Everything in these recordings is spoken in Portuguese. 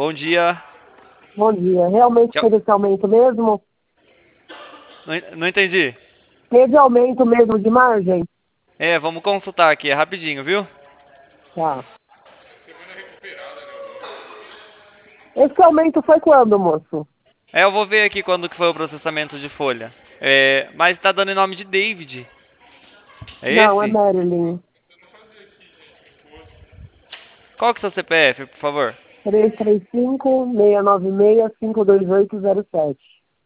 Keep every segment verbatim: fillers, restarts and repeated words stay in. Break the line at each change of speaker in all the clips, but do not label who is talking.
Bom dia.
Bom dia. Realmente
Tchau.
teve esse aumento mesmo?
Não, en- não entendi.
Teve aumento mesmo de margem?
É, vamos consultar aqui, é rapidinho, viu?
Tá. Esse aumento foi quando, moço?
É, eu vou ver aqui quando que foi o processamento de folha. É, mas tá dando em nome de David. É
Não, é
esse?
Marilyn.
Qual que é o seu C P F, por favor?
três três cinco, seis nove seis, cinco dois oito zero sete.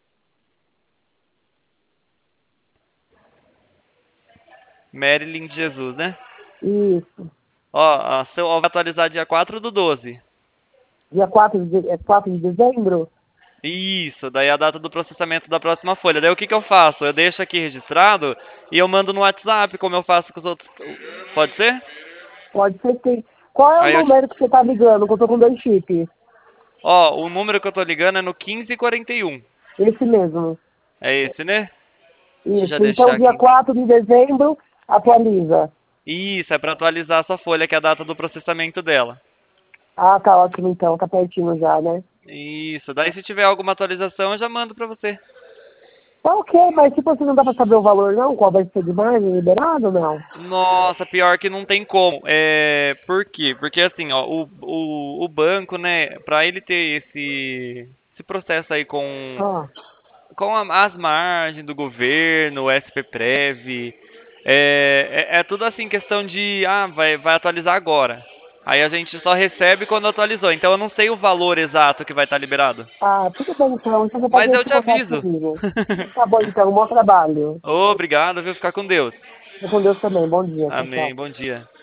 Marilyn de Jesus, né?
Isso.
Ó, a seu, ó, vai atualizar dia quatro do doze.
Dia quatro de, é quatro de dezembro?
Isso, daí é a data do processamento da próxima folha. Daí o que que eu faço? Eu deixo aqui registrado e eu mando no WhatsApp, como eu faço com os outros. Pode ser?
Pode ser que tem. Qual é o
Aí eu.
número que você tá ligando? Que eu tô com dois chips.
Ó, o número que eu tô ligando é no quinze quarenta e um.
Esse mesmo.
É esse, né? Deixa eu já
Isso. Então,
deixar
dia
aqui.
quatro de dezembro, atualiza.
Isso, é para atualizar a sua folha, que é a data do processamento dela.
Ah, tá ótimo então. Tá pertinho já, né?
Isso, daí se tiver alguma atualização eu já mando pra você.
Tá ok, mas tipo assim, não dá pra saber o valor não? Qual vai ser de margem liberado ou não?
Nossa, pior que não tem como. É, por quê? Porque assim, ó, o, o, o banco, né, pra ele ter esse, esse processo aí com,
Ah,
com a- as margens do governo, o S P Prev, é, é, é tudo assim, questão de, ah, vai, vai atualizar agora. Aí a gente só recebe quando atualizou. Então eu não sei o valor exato que vai estar liberado.
ah, tudo bem então. Então você pode
Mas eu
entrar em
te
contato
aviso.
comigo. Tá bom então, bom trabalho.
Obrigado, viu? Ficar com Deus.
Fica com Deus também. Bom dia. Tchau, tchau.
Amém. Bom dia.